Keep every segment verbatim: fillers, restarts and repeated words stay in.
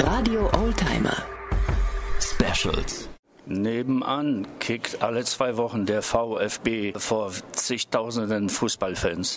Radio Oldtimer Specials. Nebenan kickt alle zwei Wochen der VfB vor zigtausenden Fußballfans.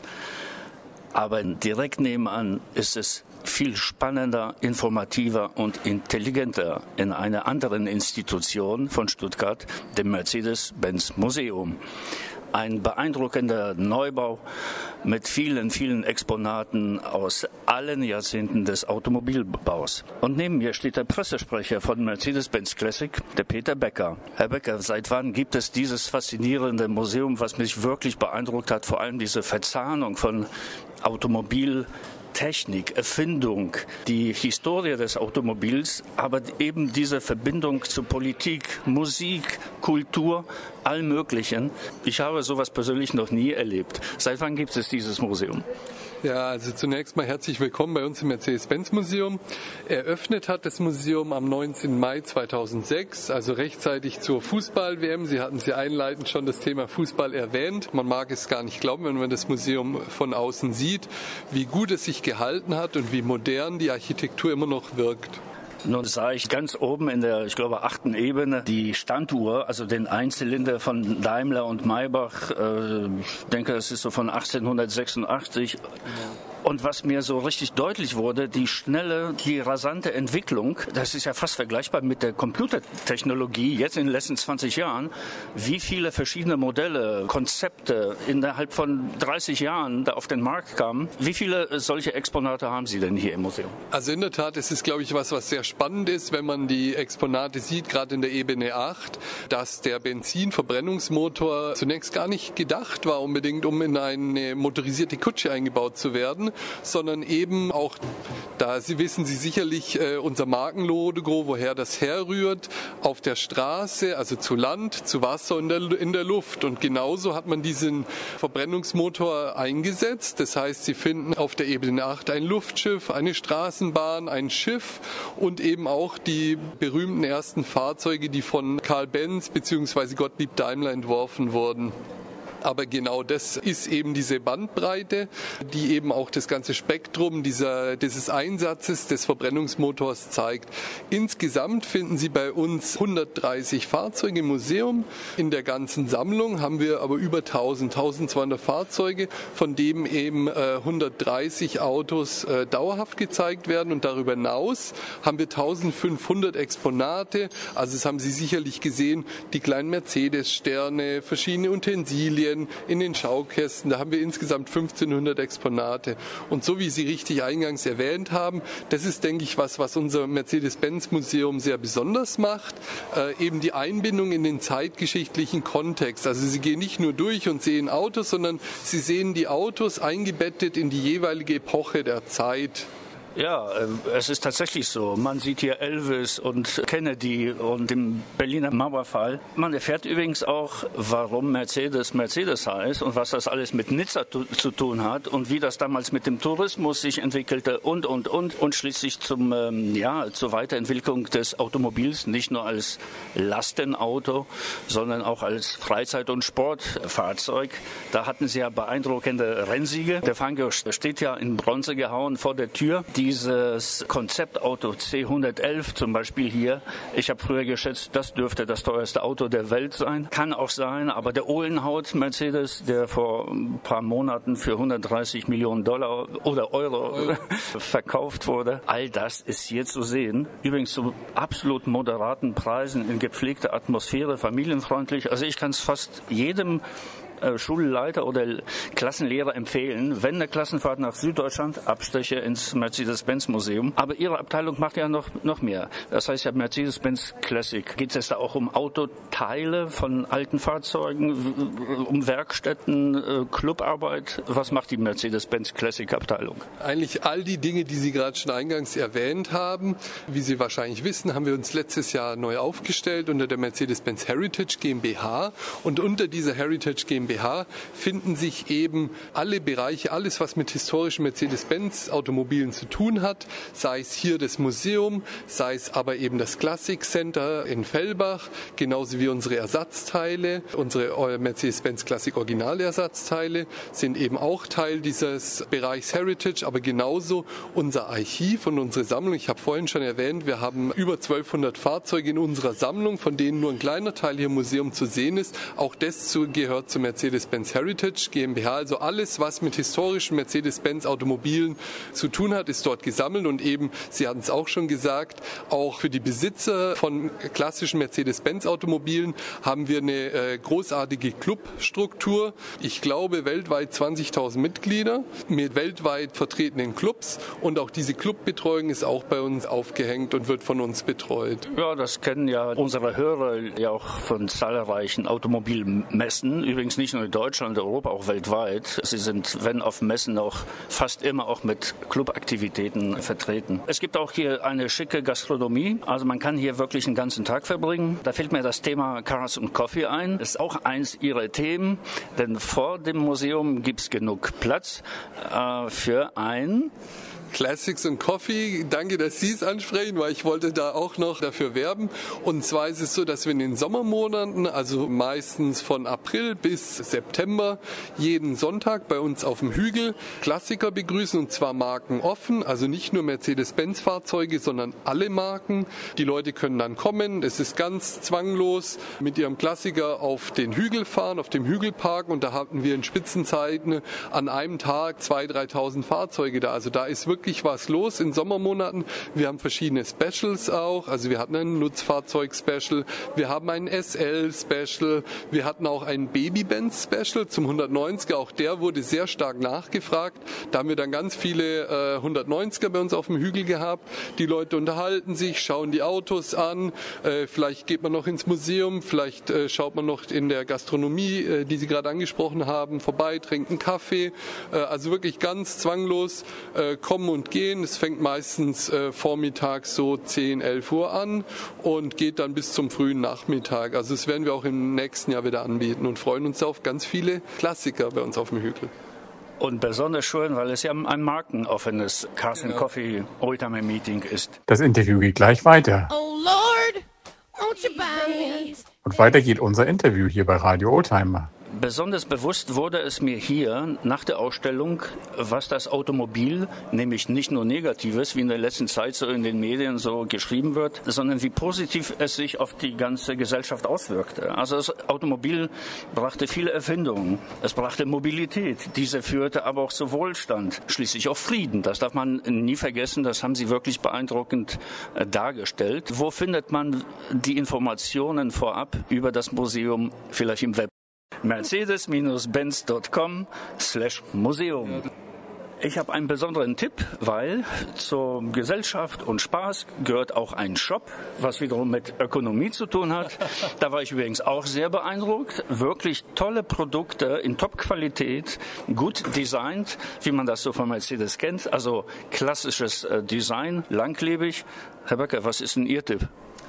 Aber direkt nebenan ist es viel spannender, informativer und intelligenter in einer anderen Institution von Stuttgart, dem Mercedes-Benz Museum. Ein beeindruckender Neubau mit vielen, vielen Exponaten aus allen Jahrzehnten des Automobilbaus. Und neben mir steht der Pressesprecher von Mercedes-Benz Classic, der Peter Becker. Herr Becker, seit wann gibt es dieses faszinierende Museum, was mich wirklich beeindruckt hat, vor allem diese Verzahnung von Automobil, Technik, Erfindung, die Historie des Automobils, aber eben diese Verbindung zu Politik, Musik, Kultur, allem Möglichen. Ich habe sowas persönlich noch nie erlebt. Seit wann gibt es dieses Museum? Ja, also zunächst mal herzlich willkommen bei uns im Mercedes-Benz-Museum. Eröffnet hat das Museum am neunzehnten Mai zweitausendsechs, also rechtzeitig zur Fußball-W M. Sie hatten Sie einleitend schon das Thema Fußball erwähnt. Man mag es gar nicht glauben, wenn man das Museum von außen sieht, wie gut es sich gehalten hat und wie modern die Architektur immer noch wirkt. Nun sah ich ganz oben in der, ich glaube, achten Ebene die Standuhr, also den Einzylinder von Daimler und Maybach. Äh, ich denke, das ist so von achtzehnhundertsechsundachtzig. Ja. Und was mir so richtig deutlich wurde, die schnelle, die rasante Entwicklung, das ist ja fast vergleichbar mit der Computertechnologie jetzt in den letzten zwanzig Jahren, wie viele verschiedene Modelle, Konzepte innerhalb von dreißig Jahren da auf den Markt kamen. Wie viele solche Exponate haben Sie denn hier im Museum? Also in der Tat ist es, glaube ich, was, was sehr spannend ist, wenn man die Exponate sieht, gerade in der Ebene acht, dass der Benzinverbrennungsmotor zunächst gar nicht gedacht war, unbedingt um in eine motorisierte Kutsche eingebaut zu werden, sondern eben auch, da Sie wissen Sie sicherlich, äh, unser Markenlogo, woher das herrührt, auf der Straße, also zu Land, zu Wasser und in der, in der Luft. Und genauso hat man diesen Verbrennungsmotor eingesetzt. Das heißt, Sie finden auf der Ebene acht ein Luftschiff, eine Straßenbahn, ein Schiff und eben auch die berühmten ersten Fahrzeuge, die von Karl Benz bzw. Gottlieb Daimler entworfen wurden. Aber genau das ist eben diese Bandbreite, die eben auch das ganze Spektrum dieser, dieses Einsatzes des Verbrennungsmotors zeigt. Insgesamt finden Sie bei uns hundertdreißig Fahrzeuge im Museum. In der ganzen Sammlung haben wir aber über tausend, tausendzweihundert Fahrzeuge, von denen eben äh, hundertdreißig Autos äh, dauerhaft gezeigt werden. Und darüber hinaus haben wir eintausendfünfhundert Exponate. Also das haben Sie sicherlich gesehen, die kleinen Mercedes-Sterne, verschiedene Utensilien, in den Schaukästen, da haben wir insgesamt fünfzehnhundert Exponate. Und so wie Sie richtig eingangs erwähnt haben, das ist, denke ich, was, was unser Mercedes-Benz-Museum sehr besonders macht, äh, eben die Einbindung in den zeitgeschichtlichen Kontext. Also Sie gehen nicht nur durch und sehen Autos, sondern Sie sehen die Autos eingebettet in die jeweilige Epoche der Zeit. Ja, es ist tatsächlich so. Man sieht hier Elvis und Kennedy und den Berliner Mauerfall. Man erfährt übrigens auch, warum Mercedes Mercedes heißt und was das alles mit Nizza zu tun hat und wie das damals mit dem Tourismus sich entwickelte und, und, und. Und schließlich zum, ähm, ja, zur Weiterentwicklung des Automobils, nicht nur als Lastenauto, sondern auch als Freizeit- und Sportfahrzeug. Da hatten sie ja beeindruckende Rennsiege. Der Fangio steht ja in Bronze gehauen vor der Tür. Die Dieses Konzeptauto C hundertelf zum Beispiel hier, ich habe früher geschätzt, das dürfte das teuerste Auto der Welt sein. Kann auch sein, aber der Ohlenhaut Mercedes, der vor ein paar Monaten für hundertdreißig Millionen Dollar oder Euro, Euro. verkauft wurde, all das ist hier zu sehen. Übrigens zu absolut moderaten Preisen, in gepflegter Atmosphäre, familienfreundlich. Also ich kann es fast jedem Schulleiter oder Klassenlehrer empfehlen, wenn eine Klassenfahrt nach Süddeutschland, Abstecher ins Mercedes-Benz-Museum. Aber Ihre Abteilung macht ja noch, noch mehr. Das heißt ja Mercedes-Benz Classic. Geht es da auch um Autoteile von alten Fahrzeugen, um Werkstätten, Clubarbeit? Was macht die Mercedes-Benz Classic-Abteilung? Eigentlich all die Dinge, die Sie gerade schon eingangs erwähnt haben. Wie Sie wahrscheinlich wissen, haben wir uns letztes Jahr neu aufgestellt unter der Mercedes-Benz Heritage GmbH. Und unter dieser Heritage GmbH GmbH finden sich eben alle Bereiche, alles was mit historischen Mercedes-Benz-Automobilen zu tun hat, sei es hier das Museum, sei es aber eben das Classic Center in Fellbach, genauso wie unsere Ersatzteile, unsere Mercedes-Benz Classic Originalersatzteile sind eben auch Teil dieses Bereichs Heritage, aber genauso unser Archiv und unsere Sammlung. Ich habe vorhin schon erwähnt, wir haben über zwölfhundert Fahrzeuge in unserer Sammlung, von denen nur ein kleiner Teil hier im Museum zu sehen ist. Auch das gehört zur Mercedes-Benz Heritage GmbH. Also alles, was mit historischen Mercedes-Benz Automobilen zu tun hat, ist dort gesammelt. Und eben, Sie hatten es auch schon gesagt, auch für die Besitzer von klassischen Mercedes-Benz Automobilen haben wir eine äh, großartige Clubstruktur. Ich glaube, weltweit zwanzigtausend Mitglieder mit weltweit vertretenen Clubs. Und auch diese Clubbetreuung ist auch bei uns aufgehängt und wird von uns betreut. Ja, das kennen ja unsere Hörer ja auch von zahlreichen Automobilmessen. Übrigens nicht nur in Deutschland, Europa, auch weltweit. Sie sind, wenn auf Messen, auch fast immer auch mit Clubaktivitäten vertreten. Es gibt auch hier eine schicke Gastronomie. Also man kann hier wirklich einen ganzen Tag verbringen. Da fällt mir das Thema Cars und Coffee ein. Das ist auch eins ihrer Themen, denn vor dem Museum gibt es genug Platz äh, für ein Classics und Coffee, danke, dass Sie es ansprechen, weil ich wollte da auch noch dafür werben. Und zwar ist es so, dass wir in den Sommermonaten, also meistens von April bis September, jeden Sonntag bei uns auf dem Hügel Klassiker begrüßen, und zwar markenoffen, also nicht nur Mercedes-Benz-Fahrzeuge, sondern alle Marken. Die Leute können dann kommen, es ist ganz zwanglos, mit ihrem Klassiker auf den Hügel fahren, auf dem Hügel parken, und da hatten wir in Spitzenzeiten an einem Tag zweitausend, dreitausend Fahrzeuge da. Also da ist wirklich was los in Sommermonaten. Wir haben verschiedene Specials auch. Also wir hatten ein Nutzfahrzeug-Special, wir haben ein S L-Special, wir hatten auch ein Baby-Benz-Special zum hundertneunziger. Auch der wurde sehr stark nachgefragt. Da haben wir dann ganz viele äh, hundertneunziger bei uns auf dem Hügel gehabt. Die Leute unterhalten sich, schauen die Autos an. Äh, vielleicht geht man noch ins Museum, vielleicht äh, schaut man noch in der Gastronomie, äh, die Sie gerade angesprochen haben, vorbei, trinkt einen Kaffee. Äh, also wirklich ganz zwanglos äh, kommen und gehen. Es fängt meistens äh, vormittags so zehn, elf Uhr an und geht dann bis zum frühen Nachmittag. Also das werden wir auch im nächsten Jahr wieder anbieten und freuen uns auf ganz viele Klassiker bei uns auf dem Hügel. Und besonders schön, weil es ja ein markenoffenes Cars and Coffee Oldtimer Meeting ist. Das Interview geht gleich weiter. Oh Lord, won't you buy me? Und weiter geht unser Interview hier bei Radio Oldtimer. Besonders bewusst wurde es mir hier nach der Ausstellung, was das Automobil, nämlich nicht nur Negatives, wie in der letzten Zeit so in den Medien so geschrieben wird, sondern wie positiv es sich auf die ganze Gesellschaft auswirkte. Also das Automobil brachte viele Erfindungen, es brachte Mobilität, diese führte aber auch zu Wohlstand, schließlich auch Frieden. Das darf man nie vergessen, das haben Sie wirklich beeindruckend äh, dargestellt. Wo findet man die Informationen vorab über das Museum, vielleicht im Web? Mercedes Benz Punkt com slash Museum. Ich habe einen besonderen Tipp, weil zur Gesellschaft und Spaß gehört auch ein Shop, was wiederum mit Ökonomie zu tun hat. Da war ich übrigens auch sehr beeindruckt. Wirklich tolle Produkte in Top-Qualität, gut designt, wie man das so von Mercedes kennt. Also klassisches Design, langlebig. Herr Böcker, was ist denn Ihr Tipp?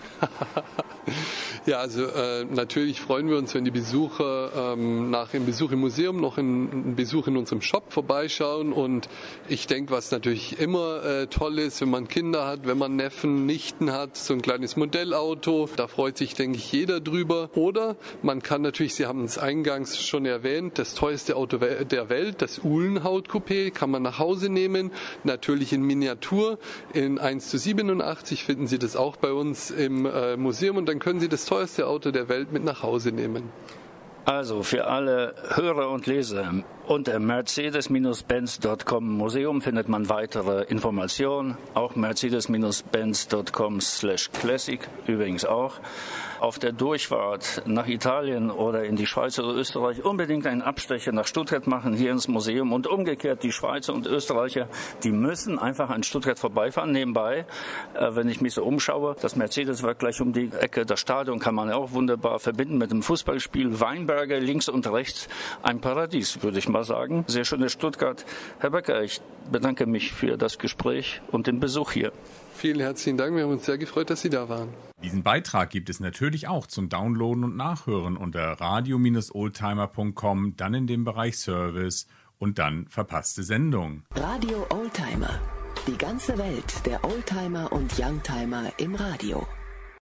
Ja, also äh, natürlich freuen wir uns, wenn die Besucher ähm, nach dem Besuch im Museum noch einen Besuch in unserem Shop vorbeischauen. Und ich denke, was natürlich immer äh, toll ist, wenn man Kinder hat, wenn man Neffen, Nichten hat, so ein kleines Modellauto, da freut sich, denke ich, jeder drüber. Oder man kann natürlich, Sie haben es eingangs schon erwähnt, das teuerste Auto der Welt, das Uhlenhaut-Coupé, kann man nach Hause nehmen, natürlich in Miniatur, in eins zu siebenundachtzig finden Sie das auch bei uns im äh, Museum, und dann können Sie das teuerste Auto der Welt mit nach Hause nehmen. Also für alle Hörer und Leser, unter Mercedes Benz Punkt com Museum findet man weitere Informationen, auch Mercedes Benz Punkt com slash Classic übrigens auch. Auf der Durchfahrt nach Italien oder in die Schweiz oder Österreich unbedingt einen Abstecher nach Stuttgart machen, hier ins Museum, und umgekehrt die Schweizer und Österreicher, die müssen einfach an Stuttgart vorbeifahren. Nebenbei, äh, wenn ich mich so umschaue, das Mercedes-Werk gleich um die Ecke, das Stadion kann man ja auch wunderbar verbinden mit dem Fußballspiel. Weinberger links und rechts, ein Paradies, würde ich mal sagen. Sehr schönes Stuttgart. Herr Böcker, ich bedanke mich für das Gespräch und den Besuch hier. Vielen herzlichen Dank. Wir haben uns sehr gefreut, dass Sie da waren. Diesen Beitrag gibt es natürlich auch zum Downloaden und Nachhören unter radio Bindestrich oldtimer Punkt com, dann in dem Bereich Service und dann verpasste Sendung. Radio Oldtimer. Die ganze Welt der Oldtimer und Youngtimer im Radio.